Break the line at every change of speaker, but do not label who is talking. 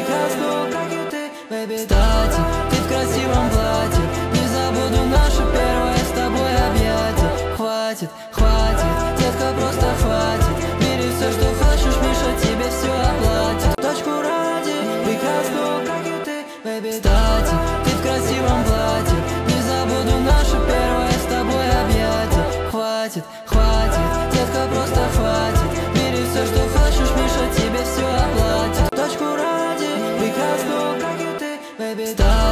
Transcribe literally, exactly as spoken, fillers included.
прекрасную, как и ты, baby. Кстати, ты в красивом платье, не забуду наше первое с тобой объятие. Хватит, хватит, детка, просто хватит. Бери все, что хочешь, Миша тебе все оплатит. Точку ради, прекрасную, как и ты, baby. Кстати, ты в красивом платье, не забуду наше первое с тобой объятие. Хватит, хватит, детка, просто хватит. Бери все, что хочешь, Миша тебе все оплатит. Точку ради, прекрасную, как и ты, baby.